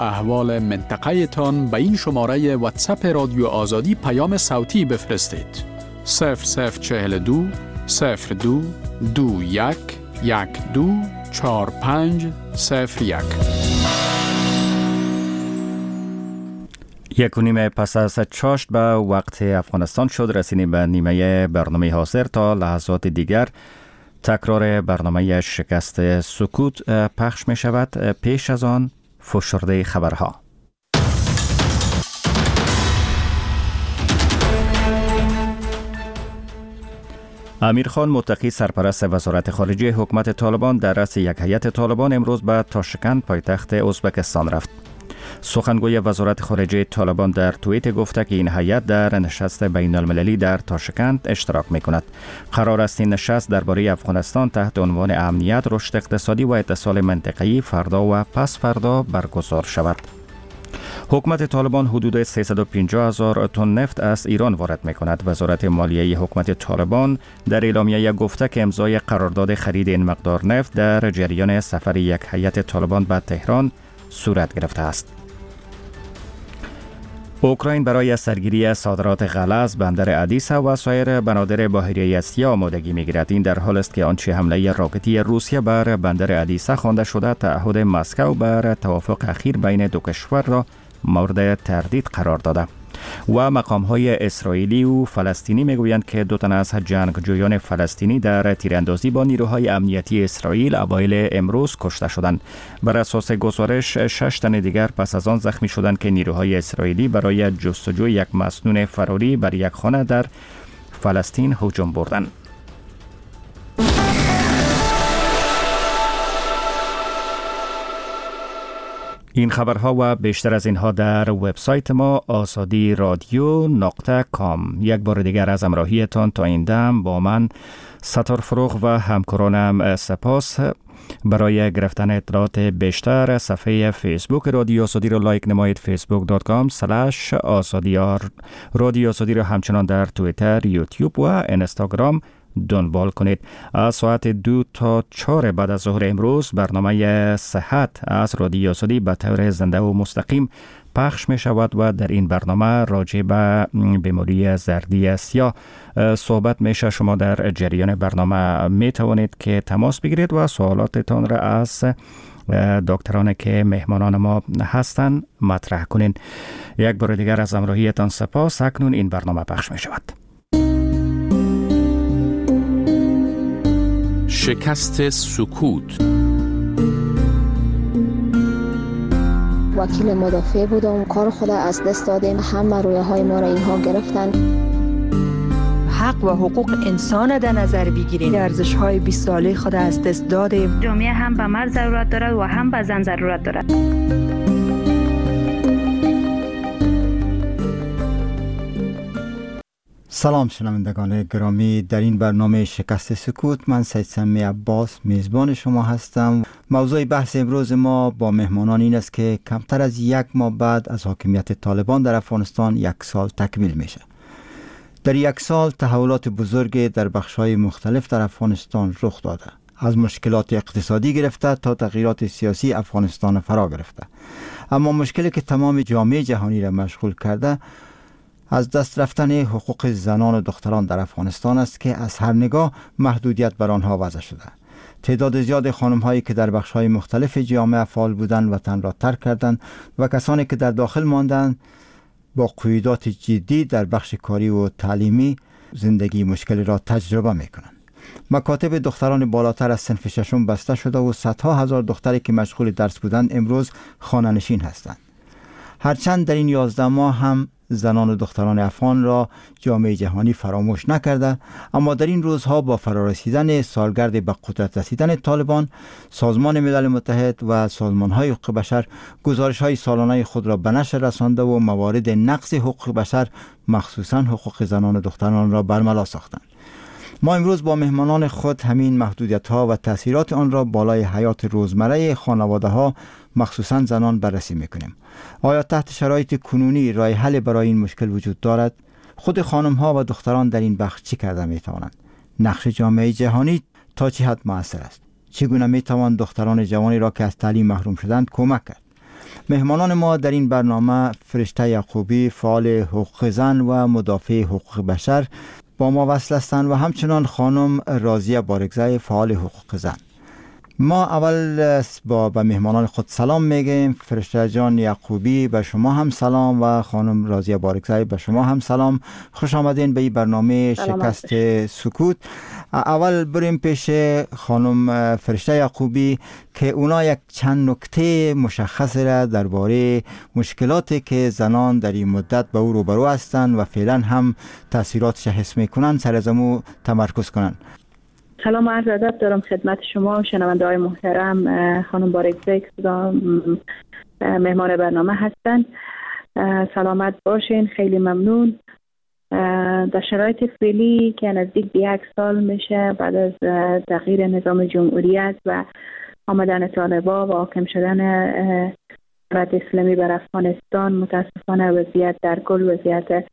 احوال منطقه تان به این شماره واتساپ رادیو آزادی پیام صوتی بفرستید. 0042 02 21 12 4501. 1:30 پس از چاشت به وقت افغانستان شد. رسیدیم به نیمه برنامه حاضر. تا لحظات دیگر تکرار برنامه شکست سکوت پخش می شود. پیش از آن فشرده خبرها. امیر خان متقی سرپرست وزارت خارجه حکومت طالبان در رأس یک هیئت طالبان امروز به تاشکند پایتخت ازبکستان رفت. سخنگوی وزارت خارجه طالبان در توییت گفته که این هیئت در نشست بین المللی در تاشکند اشتراک می‌کند. قرار است این نشست درباره افغانستان تحت عنوان امنیت، رشد اقتصادی و اتصال منطقه‌ای فردا و پس فردا برگزار شود. حکومت طالبان حدود 350,000 تن نفت از ایران وارد می‌کند. وزارت مالیه حکومت طالبان در اعلامیه گفته که امضای قرارداد خرید این مقدار نفت در جریان سفر یک هیئت طالبان به تهران صورت گرفته است. اوکراین برای سرگیری صادرات غله از بندر ادیسا و سایر بنادر بحیره اسیا آمادگی می‌گیرد. این در حال است که آنچه حمله راکتی روسیه بر بندر ادیسا خوانده شده تعهد مسکو بر توافق اخیر بین دو کشور را مورد تردید قرار داده و مقام‌های اسرائیلی و فلسطینی میگویند که 2 تن از جنگجویان فلسطینی در تیراندازی با نیروهای امنیتی اسرائیل اوایل امروز کشته شدند. بر اساس گزارش 6 تن دیگر پس از آن زخمی شدند که نیروهای اسرائیلی برای جستجوی یک مسنون فراری بر یک خانه در فلسطین هجوم بردند. این خبرها و بیشتر از اینها در وبسایت ما azadi.radio.com. یک بار دیگر از همراهیتان تا این دم با من ستار فروغ و همکارانم سپاس. برای گرفتن اطلاعات بیشتر صفحه فیسبوک رادیو آزادی را لایک نمایید. facebook.com/azadi. رادیو آزادی را همچنان در توییتر، یوتیوب و اینستاگرام دنبال کنید. از ساعت 2 تا 4 بعد از ظهر امروز برنامه صحت از رادیو آزادی به طور زنده و مستقیم پخش می شود و در این برنامه راجع به بیماری زردی سیاه صحبت میشه. شما در جریان برنامه می توانید که تماس بگیرید و سوالاتتان را از دکترانی که مهمانان ما هستند مطرح کنید. یک بار دیگر از همراهیتان سپاس. اکنون این برنامه پخش می شود. شکست سکوت. وکیل مدافع بودم، کار خود از دست دادیم، همه رویه های ما را اینها گرفتن. حق و حقوق انسان در نظر بگیریم. ارزش های 20 ساله خود از دست دادیم. جامعه هم به مرد ضرورت دارد و هم به زن ضرورت دارد. سلام شنوندگان گرامی، در این برنامه شکست سکوت من سید سمی عباس میزبان شما هستم. موضوع بحث امروز ما با مهمانان این است که کمتر از 1 ماه بعد از حاکمیت طالبان در افغانستان 1 سال تکمیل میشه. در 1 سال تحولات بزرگ در بخش‌های مختلف در افغانستان رخ داده. از مشکلات اقتصادی گرفته تا تغییرات سیاسی افغانستان فرا گرفته. اما مشکلی که تمام جامعه جهانی را مشغول کرده از دست رفتن حقوق زنان و دختران در افغانستان است که از هر نگاه محدودیت بر آنها وضع شده. تعداد زیاد خانم‌هایی که در بخش‌های مختلف جامعه فعال بودند وطن را ترک کردند و کسانی که در داخل ماندند با قیودات جدی در بخش کاری و تعلیمی زندگی مشکلی را تجربه می‌کنند. مکاتب دختران بالاتر از صنف 6 بسته شده و صدها هزار دختری که مشغول درس بودند امروز خانه‌نشین هستند. هرچند در این 11 ماه هم زنان و دختران افغان را جامعه جهانی فراموش نکرده، اما در این روزها با فرارسیدن سالگرد به قدرت رسیدن طالبان، سازمان ملل متحد و سازمان‌های حقوق بشر گزارش‌های سالانه خود را به نشر رسانده و موارد نقض حقوق بشر مخصوصاً حقوق زنان و دختران را برملا ساختند. ما امروز با مهمانان خود همین محدودیت‌ها و تأثیرات آن را بالای حیات روزمره خانواده‌ها مخصوصاً زنان بررسی می‌کنیم. آیا تحت شرایط کنونی راه حل برای این مشکل وجود دارد؟ خود خانم‌ها و دختران در این بخش چی کرده می‌توانند؟ نقش جامعه جهانی تا چه حد مؤثر است؟ چگونه می‌توان دختران جوانی را که از تعلیم محروم شدند کمک کرد؟ مهمانان ما در این برنامه فرشته یعقوبی، فعال حقوق زن و مدافع حقوق بشر با ما وصل هستند و همچنان خانم راضیه بارگزای، فعال حقوق زن. ما اول به مهمانان خود سلام میگیم. فرشته جان یعقوبی به شما هم سلام و خانم راضیه بارگزای به شما هم سلام. خوش آمدین به این برنامه شکست سکوت. اول بریم پیش خانم فرشته یعقوبی که اونا یک چند نکته مشخص را درباره مشکلاتی که زنان در این مدت به او روبرو هستند و فعلا هم تاثیراتش حس میکنن سر از امو تمرکز کنن. سلام و عرض ادب دارم خدمت شما شنونده های محترم. خانم بارگزای که مهمان برنامه هستند، سلامت باشین. خیلی ممنون. در شرایط فعلی که نزدیک به 1 سال میشه بعد از تغییر نظام جمهوریت و آمدن طالبان و حاکم شدن دولت اسلامی بر افغانستان، متاسفانه وضعیت در کل وضعیت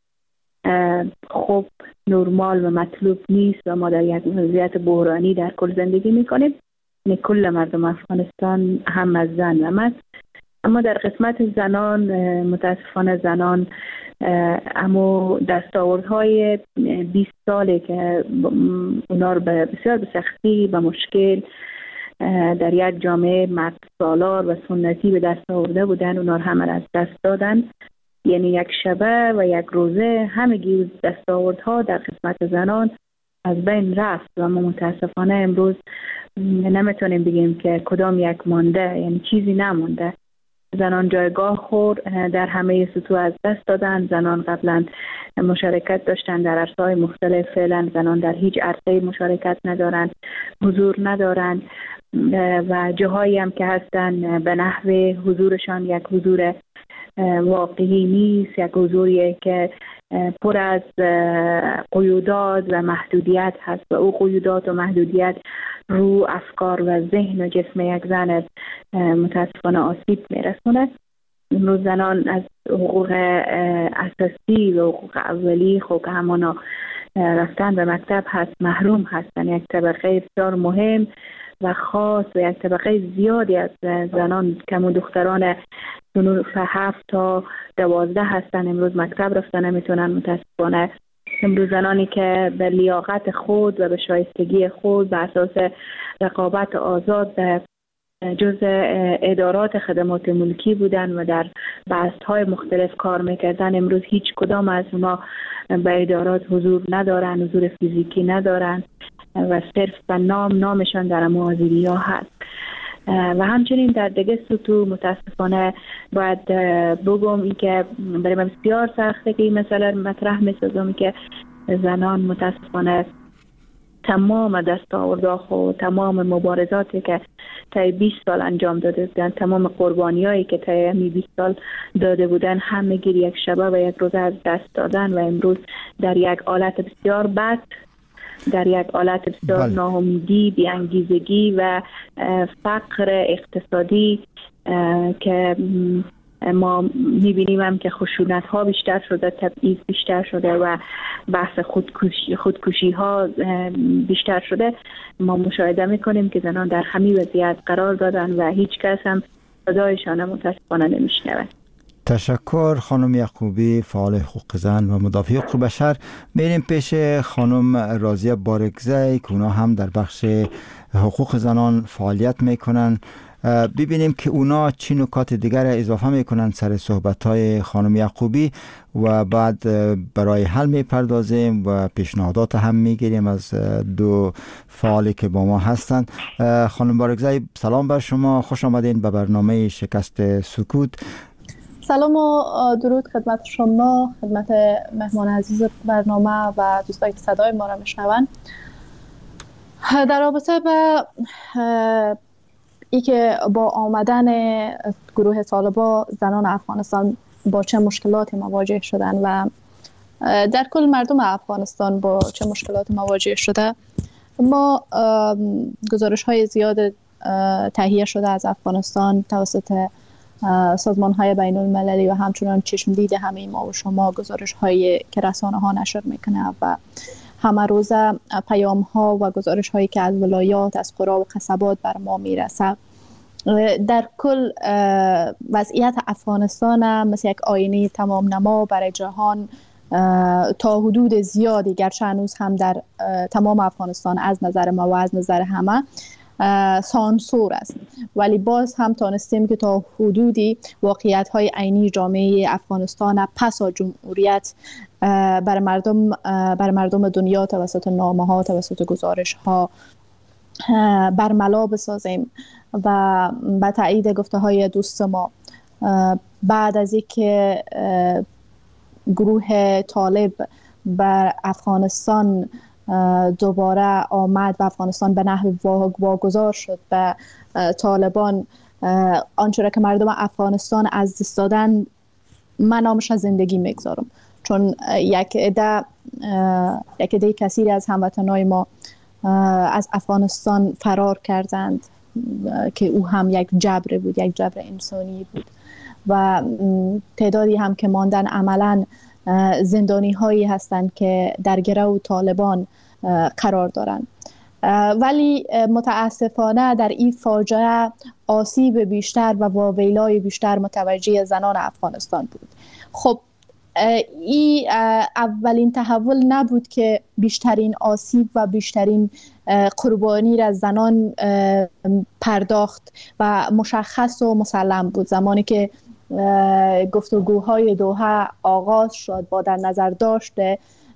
خوب، نرمال و مطلوب نیست و ما در یک وضعیت بحرانی در کل زندگی میکنیم. یعنی کل مردم افغانستان هم از زن و مرد. اما در قسمت زنان متاسفانه زنان اما دستاوردهای 20 ساله که اونا رو بسیار به سختی و مشکل در یک جامعه مرد سالار و سنتی به دست آورده بودن، اونا رو همه از دست دادن. یعنی یک شبه و یک روزه همگی دستاوردها در قسمت زنان از بین رفت و ما متاسفانه امروز نمیتونیم بگیم که کدام یک مانده، یعنی چیزی نمونده. زنان جایگاه خود در همه سطوح از دست دادن. زنان قبلا مشارکت داشتن در عرصه‌های مختلف، فعلا زنان در هیچ عرصه‌ای مشارکت ندارن، حضور ندارن و جاهایی هم که هستن به نحو حضورشان یک حضور واقعی نیست، یک حضوریه که پر از قیودات و محدودیت هست و او قیودات و محدودیت رو افکار و ذهن و جسم یک زن متاسفانه آسیب میرسونه. امروز زنان از حقوق اساسی و حقوق اولی، خب که همانا رفتن به مکتب هست، محروم هستن. یک طبقه بسیار مهم و خاص و یک طبقه زیادی از زنان کم دختران صنوف 7 تا 12 هستن امروز مکتب رفتن نمیتونن. متاسفانه امروز زنانی که به لیاقت خود و به شایستگی خود به اساس رقابت آزاد به جز ادارات خدمات ملکی بودن و در بست‌های مختلف کار میکردن، امروز هیچ کدام از اونا به ادارات حضور ندارن، حضور فیزیکی ندارن و صرف به نامشان در حاضری ها هست. و همچنین در دیگه سطوح متاسفانه باید بگم این که برای من بسیار سخته که این مسئله مطرح می‌سازم که زنان متاسفانه تمام دستاوردها خود، تمام مبارزاتی که طی 20 سال انجام داده بودن، تمام قربانیایی که طی 20 سال داده بودن، همگی یک شبه و یک روز از دست دادن و امروز در یک حالت بسیار بد، در یک حالت بسیار ناامیدی، بی‌انگیزگی و فقر اقتصادی که ما می‌بینیم هم که خشونت ها بیشتر شده، تبعیض بیشتر شده و بحث خودکشی ها بیشتر شده. ما مشاهده می‌کنیم که زنان در همین وضعیت قرار دادن و هیچ کس هم صدایشان متاسفانه نمیشنوه. تشکر خانم یعقوبی، فعال حقوق زن و مدافع حقوق بشر. میریم پیش خانم راضیه بارگزای که اونا هم در بخش حقوق زنان فعالیت میکنن. ببینیم که اونا چی نکات دیگر اضافه میکنن سر صحبت‌های خانم یعقوبی و بعد برای حل میپردازیم و پیشنهادات هم میگیریم از دو فعالی که با ما هستند. خانم بارگزای سلام بر شما، خوش آمدین به برنامه شکست سکوت. سلام و درود خدمت شما، خدمت مهمان عزیز برنامه و دوستانی که صدای ما را میشنوند. در رابطه با ای که با آمدن گروه طالبان زنان افغانستان با چه مشکلاتی مواجه شدن و در کل مردم افغانستان با چه مشکلاتی مواجه شده، ما گزارش های زیاد تهیه شده از افغانستان توسط سازمان های بین المللی و همچنان چشم دید همه ما و شما، گزارش هایی که رسانه ها نشر میکنه و همه روزه پیام ها و گزارش هایی که از ولایات، از قرا و قصبات بر ما میرسه در کل وضعیت افغانستان مثل یک آینه تمام نما برای جهان تا حدود زیادی، گرچه هنوز هم در تمام افغانستان از نظر ما و از نظر همه سانسور است، ولی باز هم تانستیم که تا حدودی واقعیت‌های عینی جامعه افغانستان پس از جمهوریت بر مردم دنیا توسط نامه‌ها، توسط گزارش‌ها برملا بسازیم. و به تایید گفته‌های دوست ما، بعد از اینکه گروه طالب بر افغانستان دوباره آمد و افغانستان به نحو واگذار شد به طالبان، آنچه را که مردم افغانستان از دست دادن من نامش از زندگی میگذارم، چون یک عده کثیری از هموطنان ما از افغانستان فرار کردند که او هم یک جبر بود، یک جبر انسانی بود و تعدادی هم که ماندن عملاً زندانی هایی هستند که در گرو طالبان قرار دارند. ولی متاسفانه در این فاجعه آسیب بیشتر و واویلای بیشتر متوجه زنان افغانستان بود. خب این اولین تحول نبود که بیشترین آسیب و بیشترین قربانی را زنان پرداخت و مشخص و مسلم بود. زمانی که گفتگوهای دوحه آغاز شد با در نظر داشته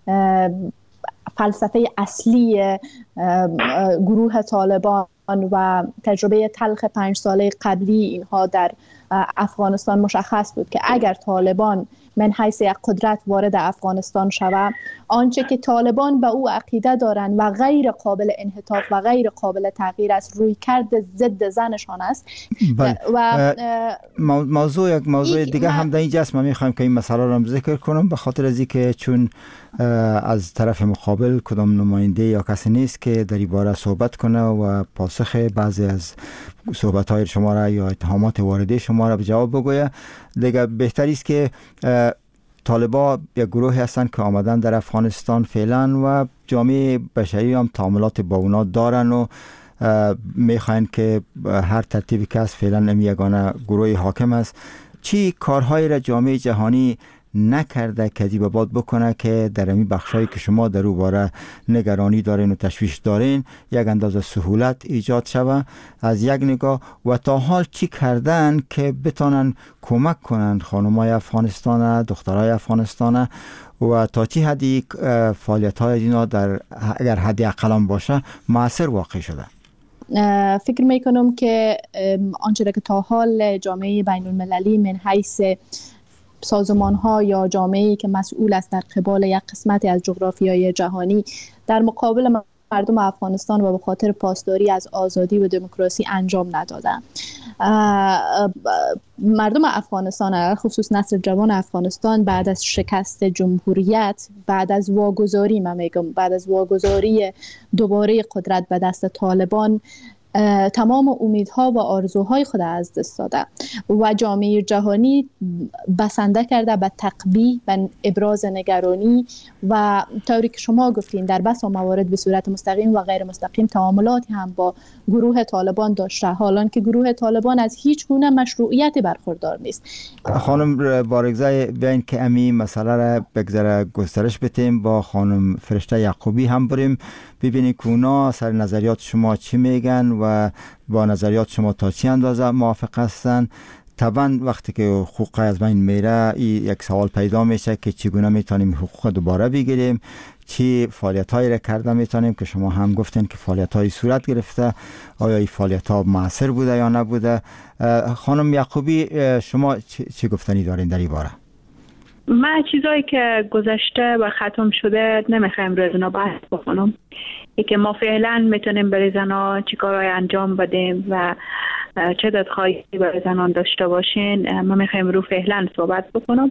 فلسفه اصلی گروه طالبان و تجربه تلخ 5 ساله قبلی اینها در افغانستان، مشخص بود که اگر طالبان من حیث یک قدرت وارد افغانستان شود، آنچه که طالبان به او عقیده دارند و غیر قابل انحطاط و غیر قابل تغییر است، روی کرد ضد زنشان است. و موضوع دیگه هم در اینجا است. من میخوایم که این مسئله رو هم ذکر کنم، به خاطر از اینکه چون از طرف مقابل کدام نماینده یا کسی نیست که در این باره صحبت کنه و پاسخ بعضی از صحبت‌های شما را یا اتهامات وارده شما را به جواب بگویه. دیگه بهتر است که طالبا یک گروهی هستند که آمدن در افغانستان فعلا و جامعه بشری هم تعاملات با اونا دارن و میخواین که هر ترتیبی که از فعلا یگانه گروه حاکم است. چی کارهایی را جامعه جهانی نکرده که به بعد بکنه که در این بخشایی که شما در او باره نگرانی دارین و تشویش دارین یک اندازه سهولت ایجاد شود از یک نگاه، و تا حال چی کردن که بتونن کمک کنن خانمای افغانستان، دخترای افغانستان، و تا چی حدی فعالیت‌های اینا در اگر حدی اقلام باشه مؤثر واقع شده؟ فکر میکنم که آنچه که تا حال جامعه بین المللی من حیث سازمان ها یا جامعه‌ای که مسئول است در قبال یک قسمتی از جغرافیای جهانی در مقابل مردم افغانستان و به خاطر پاسداری از آزادی و دموکراسی انجام ندادن. مردم افغانستان، خصوص نسل جوان افغانستان، بعد از شکست جمهوریت، بعد از واگذاری، من میگم بعد از واگذاری دوباره قدرت به دست طالبان، تمام امیدها و آرزوهای خود از دست داده و جامعه جهانی بسنده کرده به تقبیح و ابراز نگرانی و طوری که شما گفتین در بسا موارد به صورت مستقیم و غیر مستقیم تعاملاتی هم با گروه طالبان داشته، حالان که گروه طالبان از هیچ گونه مشروعیتی برخوردار نیست. خانم بارگزای بیاین که امی مسئله را بگذره گسترش بدیم، با خانم فرشته یعقوبی هم بریم ببینید که اونا سر نظریات شما چی میگن و با نظریات شما تا چی اندازه موافق هستن. طبعا وقتی که حقوق از بین میره یک سوال پیدا میشه که چگونه میتونیم حقوق دوباره بگیریم، چی فعالیت‌هایی را کرده میتونیم که شما هم گفتین که فعالیت‌های صورت گرفته، آیا این فعالیت‌ها مؤثر بوده یا نبوده؟ خانم یعقوبی شما چی گفتنی دارین در این باره؟ من چیزایی که گذشته و ختم شده نمیخوایم روی زنا بحث بکنم. ای که ما فعلا میتونیم برای زنا چی کارهای انجام بدیم و چه دادخواهی برای زنان داشته باشین، ما میخوایم رو فعلا صحبت بکنم.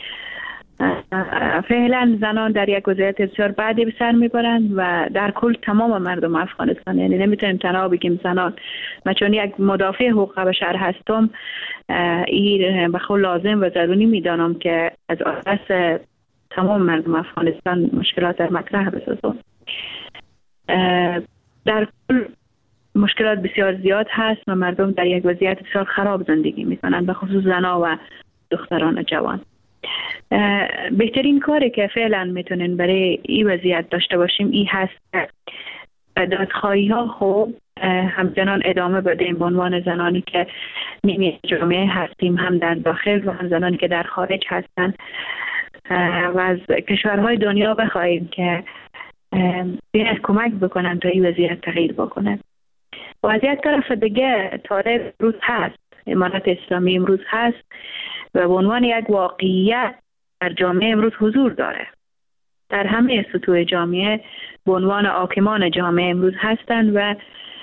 فعلا زنان در یک وضعیت بسیار بدی به سر میبرند و در کل تمام مردم افغانستان، یعنی نمیتونیم تنها بگیم زنان. من چون یک مدافع حقوق بشر هستم، این به خود لازم و ضروری میدانم که از آساس تمام مردم افغانستان مشکلات در مطرح بسازم. در کل مشکلات بسیار زیاد هست و مردم در یک وضعیت بسیار خراب زندگی میکنن، به خصوص زنها و دختران جوان. بهترین کاری که فعلا میتونن برای این وضعیت داشته باشیم این هست که دادخواهی ها خوب همچنان ادامه بدیم به عنوان زنانی که نیمه جامعه هستیم، هم در داخل و هم زنانی که در خارج هستند، و از کشورهای دنیا بخواهیم که بیاید کمک بکنن تا این وضعیت تغییر بکنه. وضعیت طرف دیگه طالب امروز هست، امارت اسلامی امروز هست و به عنوان یک واقعیت در جامعه امروز حضور داره. در همه سطوح جامعه به عنوان حاکمان جامعه امروز هستند و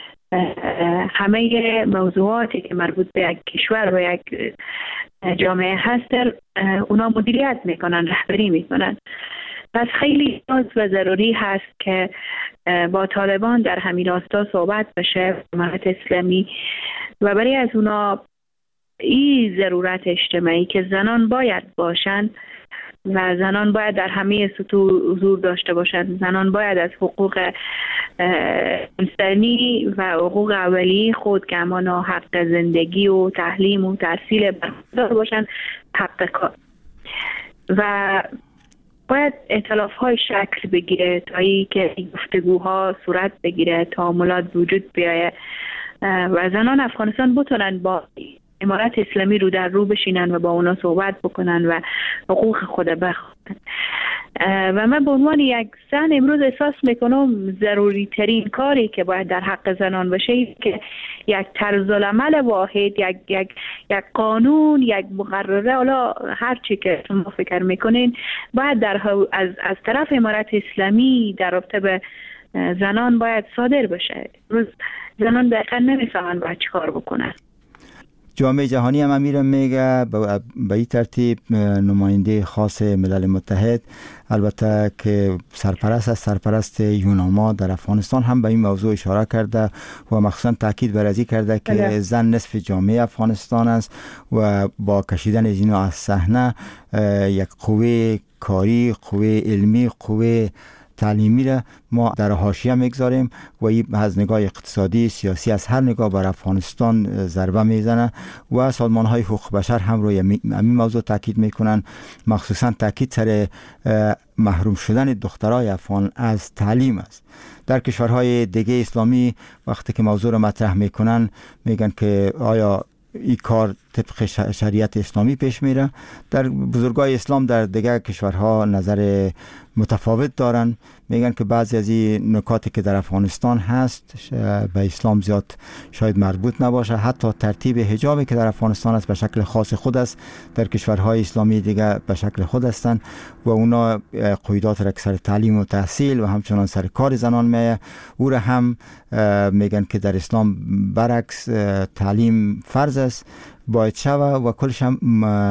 همه موضوعاتی که مربوط به یک کشور و یک جامعه هست اونا مدیریت میکنن، رهبری میکنن. پس خیلی نیاز و ضروری هست که با طالبان در همین راستا صحبت بشه امارت اسلامی و برای از اونا این ضرورت اجتماعی که زنان باید باشن و زنان باید در همه سطوح حضور داشته باشند، زنان باید از حقوق انسانی و حقوق اولیه خود که همانا حق زندگی و تعلیم و تحصیل برخوردار باشند، حق کار، و باید ائتلاف های شکل بگیره تا ای که گفتگوها صورت بگیره، تعاملات وجود بیاید و زنان افغانستان بتونن با امارت اسلامی رو در رو بشینن و با اونا صحبت بکنن و حقوق خود بخواهن. و من به عنوان یک زن امروز احساس میکنم ضروری ترین کاری که باید در حق زنان بشه که یک طرز العمل واحد، یک قانون، یک مقرره، حالا هر چی که شما فکر میکنین باید از طرف امارت اسلامی در رابطه به زنان باید صادر بشه. امروز زنان دقیقا نمیفهمن باید چی کار بکنن. جامعه جهانی هم امیر میگه به این ترتیب نماینده خاص ملل متحد البته که سرپرست یوناما در افغانستان هم به این موضوع اشاره کرده و مخصوصا تاکید بر ازی کرده که زن نصف جامعه افغانستان است و با کشیدن اینا از صحنه یک قوه کاری، قوه علمی، قوه تعلیمی را ما در حاشیه میگذاریم و این از نگاه اقتصادی، سیاسی، از هر نگاه بر افغانستان ضربه میزنه و سازمان های حقوق بشر هم روی همین موضوع تاکید میکنن، مخصوصا تاکید سر محروم شدن دخترای افغان از تعلیم است. در کشورهای دیگه اسلامی وقتی که موضوع را مطرح میکنن میگن که آیا این کار طبق شریعت اسلامی پیش میره. در بزرگای اسلام در دیگر کشورها نظر متفاوت دارن، میگن که بعضی از این نکاتی که در افغانستان هست به اسلام زیاد شاید مربوط نباشه، حتی ترتیب حجابی که در افغانستان است به شکل خاص خود است، در کشورهای اسلامی دیگر به شکل خود هستند و اونا قیودات را سر تعلیم و تحصیل و همچنان سر کار زنان میه. او را هم میگن که در اسلام برعکس تعلیم فرض است، باید شوه و کلش هم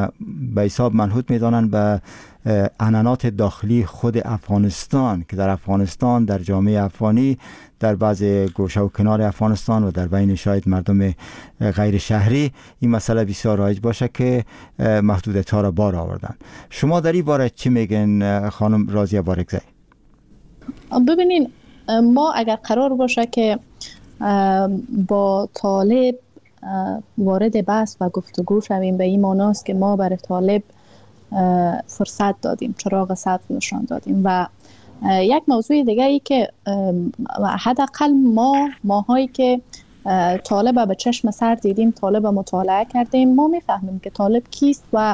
به حساب منحوت میدانن به عنعنات داخلی خود افغانستان که در افغانستان، در جامعه افغانی، در بعض گوشه و کنار افغانستان و در بین شاید مردم غیر شهری این مسئله بسیار رایج باشه که محدودیت ها را بار آوردن. شما در این باره چی میگن خانم راضیه بارگزایی؟ ببینین، ما اگر قرار باشه که با طالب وارد بحث و گفتگو شویم به این معناست که ما برای طالب فرصت دادیم، چراغ سبز نشان دادیم. و یک موضوع دیگه ای که حداقل ماهایی که طالب به چشم سر دیدیم، طالب مطالعه کردیم، ما میفهمیم که طالب کیست و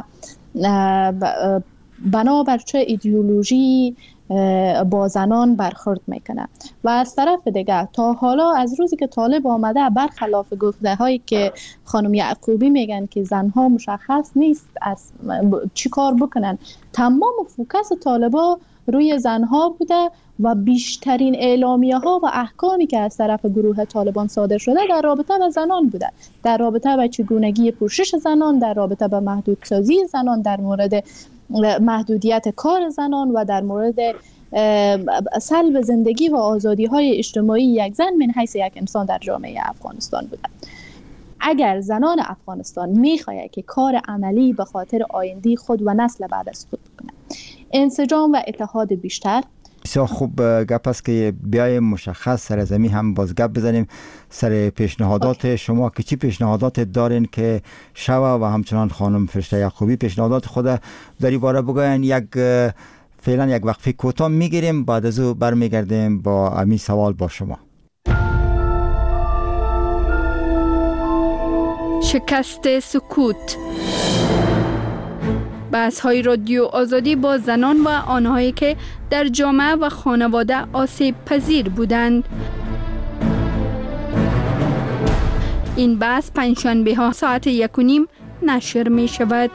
بنابر چه ایدئولوژی با زنان برخورد میکنه. و از طرف دیگه تا حالا از روزی که طالب آمده، برخلاف گفته هایی که خانم یعقوبی میگن که زنها مشخص نیست از چی کار بکنن، تمام فوکس طالبا روی زنها بوده و بیشترین اعلامیه ها و احکامی که از طرف گروه طالبان صادر شده در رابطه با زنان بوده، در رابطه با چگونگی پوشش زنان، در رابطه با محدودسازی زنان، در مورد محدودیت کار زنان و در مورد سلب زندگی و آزادی های اجتماعی یک زن من حیث یک انسان در جامعه افغانستان بوده. اگر زنان افغانستان میخواهد که کار عملی به خاطر آینده خود و نسل بعد از خود بکنه، انسجام و اتحاد بیشتر، بسیار خوب گپ است که بیایم مشخص سر زمین هم باز گپ بزنیم سر پیشنهادات شما که چی پیشنهادات دارین که شوا و همچنان خانم فرشته یعقوبی پیشنهادات خود در این باره بگوین. فعلا یک وقفه کوتاه میگیریم، بعد از او برمیگردیم با همین سوال با شما. شکست سکوت، بحث‌های رادیو آزادی با زنان و آنهایی که در جامعه و خانواده آسیب پذیر بودند. این بحث پنجشنبه ها ساعت 1:30 نشر می شود.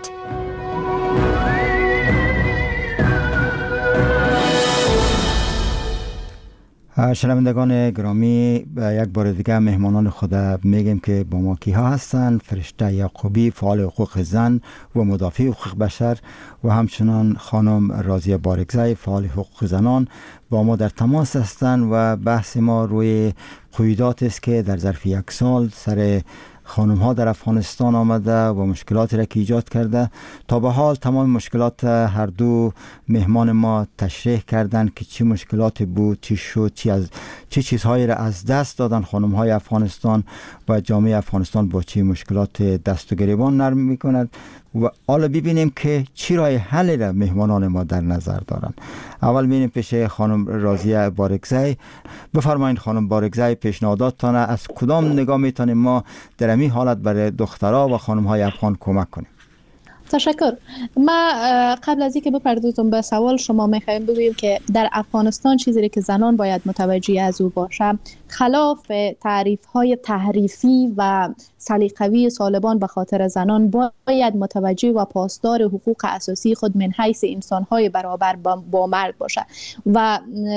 شنوندگان گرامی، یک بار دیگه مهمانان خود میگیم که با ما کیها هستند: فرشته یعقوبی، فعال حقوق زن و مدافع حقوق بشر، و همچنان خانم راضیه بارگزی، فعال حقوق زنان با ما در تماس هستند و بحث ما روی قیودات است که در ظرف 1 سال سر خانم ها در افغانستان آمده و مشکلاتی را که ایجاد کرده. تا به حال تمام مشکلات هر دو مهمان ما تشریح کردند که چی مشکلاتی بود، چی شد، چی چیزهایی را از دست دادن خانم های افغانستان و جامعه افغانستان با چی مشکلات دست و گریبان نرم میکند. و حالا ببینیم که چی راه حل را مهمانان ما در نظر دارند. اول میریم پیش خانم راضیه بارگزی. بفرمایید خانم بارگزی، پیشنهاداتتان از کدام نگاه میتونیم ما در این حالت برای دخترها و خانم های افغان کمک کنیم؟ تشکر. ما قبل از اینکه بپردازم به سوال شما میخوایم بگوییم که در افغانستان چیزی که زنان باید متوجه از او باشه، خلاف تعریف‌های تحریفی و سلیقه‌ای طالبان به خاطر زنان، باید متوجه و پاسدار حقوق اساسی خود من حیث انسان‌های برابر با مرد باشه و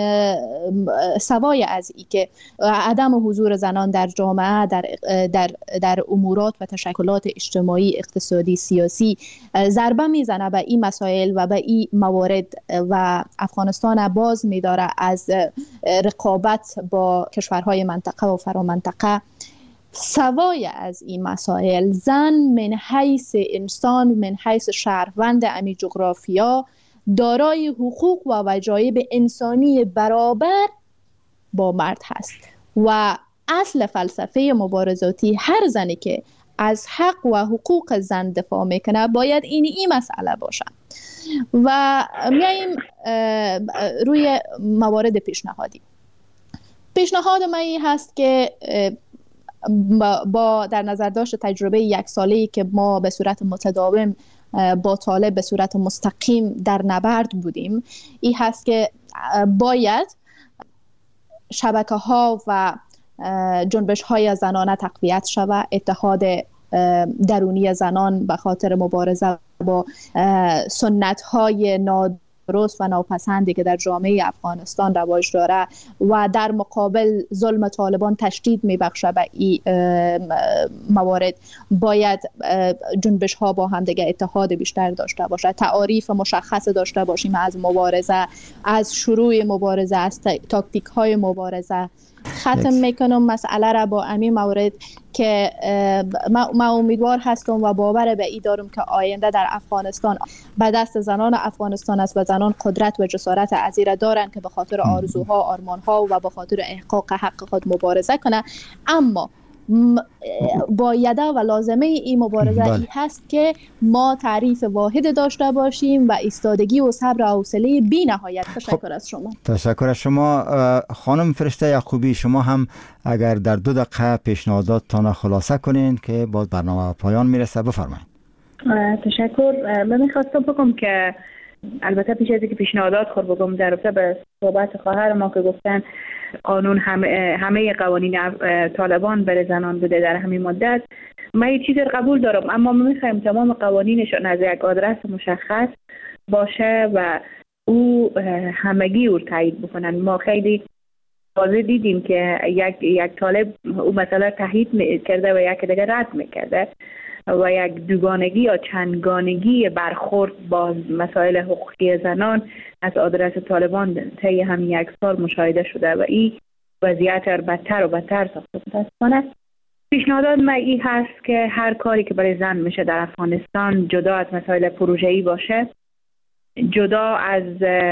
سوای از این که عدم حضور زنان در جامعه در امورات و تشکلات اجتماعی، اقتصادی، سیاسی ضربه میزنه به این مسائل و به این موارد و افغانستان باز می‌داره از رقابت با کشورهای منطقه و فرامنطقه. سوای از این مسائل، زن من حیث انسان، من حیث شهروند امی جغرافیا، دارای حقوق و وجایب انسانی برابر با مرد هست و اصل فلسفه مبارزاتی هر زنی که از حق و حقوق زن دفاع میکنه باید این مسئله باشه. و میاییم روی موارد پیشنهادی. پیشنهاد من این هست که با در نظر داشت تجربه 1 ساله‌ای که ما به صورت متداوم با طالب به صورت مستقیم در نبرد بودیم، این هست که باید شبکه‌ها و جنبش‌های زنانه تقویت شود. اتحاد درونی زنان به خاطر مبارزه با سنت‌های نادرست و ناپسندی که در جامعه افغانستان رواج داره و در مقابل ظلم طالبان تشدید میبخشه به این موارد، باید جنبش ها با هم دیگه اتحاد بیشتر داشته باشه، تعاریف مشخص داشته باشیم از مبارزه، از شروع مبارزه، از تاکتیک های مبارزه. ختم میکنم مسئله را با همین مورد که ما امیدوار هستم و باور به این دارم که آینده در افغانستان به دست زنان افغانستان است و زنان قدرت و جسارت عظیمی دارند که به خاطر آرزوها، آرمانها و به خاطر احقاق حق خود مبارزه کنند. اما بایده و لازمه این مبارزه ای هست که ما تعریف واحد داشته باشیم و ایستادگی و صبر و حوصله بی نهایت. تشکر از شما. تشکر از شما. خانم فرشته یعقوبی، شما هم اگر در 2 دقیقه پیشنهاداتتان خلاصه کنین که باز برنامه پایان میرسه، بفرمایید. تشکر. من میخواستم بگم که البته پیش از اینکه پیشنهادات خود بگم در رابطه به صحبت خواهر ما که گفتن قانون همه قوانین طالبان برای زنان بوده در همین مدت، من یه چیز قبول دارم، اما ما میخوایم تمام قوانینشون از یک آدرس مشخص باشه و او همگی او تایید بکنن. ما خیلی واضح دیدیم که یک طالب او مثلا تایید کرده و یک دیگه رد میکرده و یک دوگانگی یا چندگانگی برخورد با مسائل حقوقی زنان از آدرس طالبان طی همین 1 سال مشاهده شده و این وضعیت را بدتر و بدتر ساخته متاسفانه. پیشنهادات من این هست که هر کاری که برای زن میشه در افغانستان، جدا از مسائل پروژه‌ای باشه، جدا از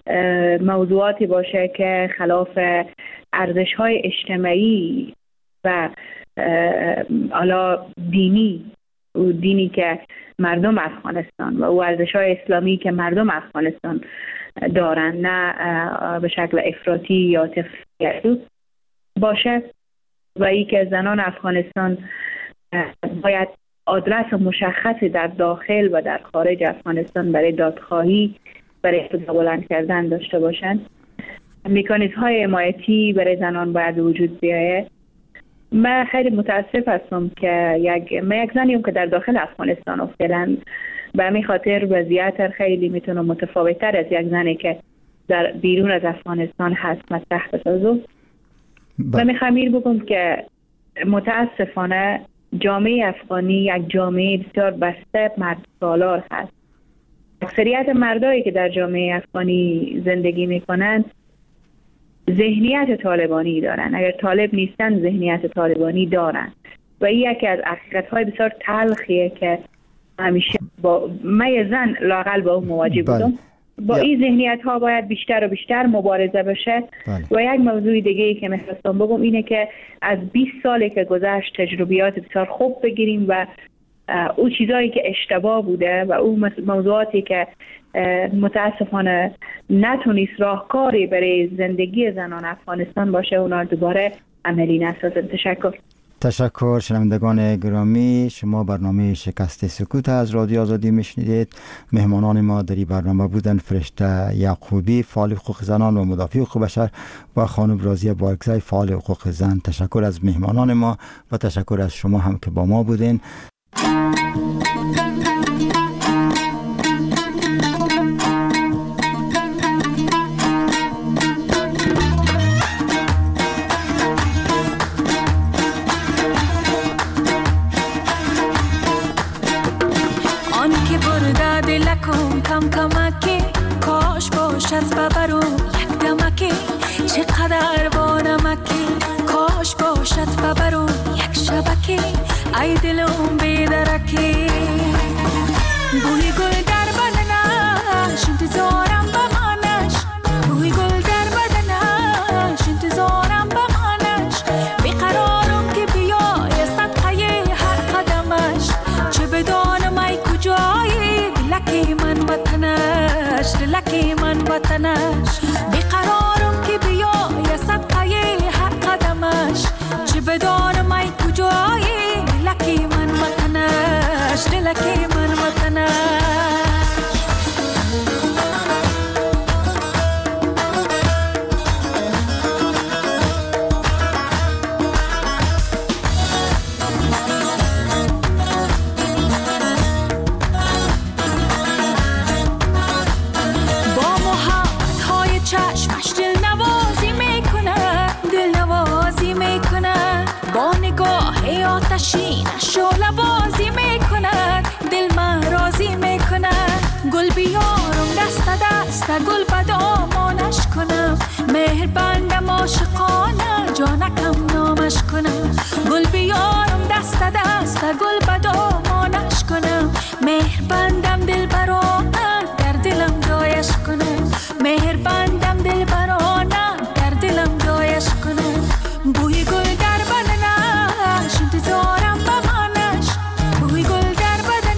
موضوعاتی باشه که خلاف ارزش‌های اجتماعی و حالا دینی که مردم افغانستان و او ارزش‌های اسلامی که مردم افغانستان دارن، نه به شکل افراطی یا تفریطی باشه. و ای که زنان افغانستان باید آدرس مشخصی در داخل و در خارج افغانستان برای دادخواهی، برای صدا بلند کردن داشته باشند. مکانیزم های حمایتی برای زنان باید وجود بیاید. من خیلی متاسف هستم که یک زنیم که در داخل افغانستان فعلا به همین خاطر وضعیت خیلی میتونه متفاوت‌تر از یک زنی که در بیرون از افغانستان هست مطرح بسازم. و میخوام بگم که متاسفانه جامعه افغانی یک جامعه بسیار بسته مرد سالار هست. اکثریت مردایی که در جامعه افغانی زندگی میکنند ذهنیت طالبانی دارن. اگر طالب نیستن ذهنیت طالبانی دارن و این یکی از حقیقت‌های بسیار تلخیه که همیشه من زن لااقل با اون مواجه بودم. با این ذهنیت ها باید بیشتر و بیشتر مبارزه بشه. و یک موضوع دیگه ای که میخواستم بگم اینه که از 20 سالی که گذشت تجربیات بسیار خوب بگیریم و او چیزایی که اشتباه بوده و او موضوعاتی که متاسفانه نتونست راهکاری برای زندگی زنان افغانستان باشه اونا دوباره عملی نسازن. تشکر. شنوندگان گرامی، شما برنامه شکست سکوت از رادیو آزادی میشنیدید. مهمانان ما در این برنامه بودن فرشته یعقوبی، فعال حقوق زنان و مدافع حقوق بشر، و خانم رازیه بارکزی، فعال حقوق زن. تشکر از مهمانان ما و تشکر از شما هم که با ما بودین. کم کمکی کاش باشد ببرو یک دمکی چقدر با نمکی کاش باشد ببرو یک شبکی ای دلم بیدرکی بوی گل در بدنش انتظارم بمانش بوی گل در بدنش انتظارم بمانش بیقرارم که بیای صدقه هر قدمش چه بدانم ای کجایی دلکی من وطنش دلکی من وطنش بیقرارم که بیای صدقه هر قدمش چه بدانم ای کجایی دلکی من وطنش دلکی من وطنش. شعله بازی میکند دل من راضی میکند گل بیارم دست دست گل به دامانش کنم مهر بندم عاشقانه جانکم نامش کنم گل بیارم دست دست گل به دامانش کنم مهر بندم دل برانه در دلم جایش کنم مهر بندم دل برانه در دلم جایش کنم بوی گل در بدنش انتظارم بمانش بوی گل در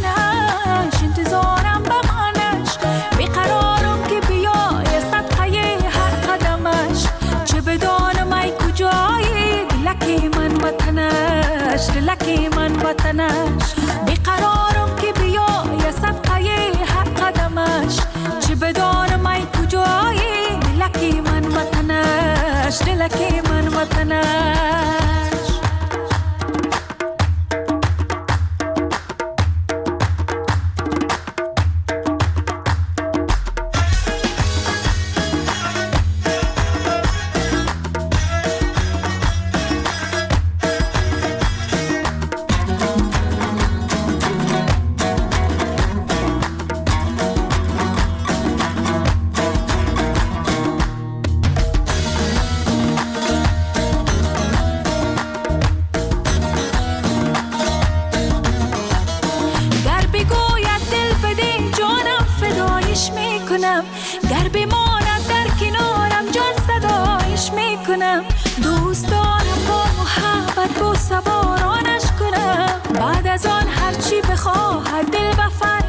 بدنش انتظارم بمانش بیقرارم که بیای صدقه هر قدمش چه بدانم ای کجایی دلکی من وطنش دلکی من وطنش بیقرارم که بیای صدقه هر قدمش چه بدانم ای کجایی دلکی من وطنش دلکی من وطنش. گر بماند بو سوارانش کنم. بعد از آن هرچی بخواهد دل بفر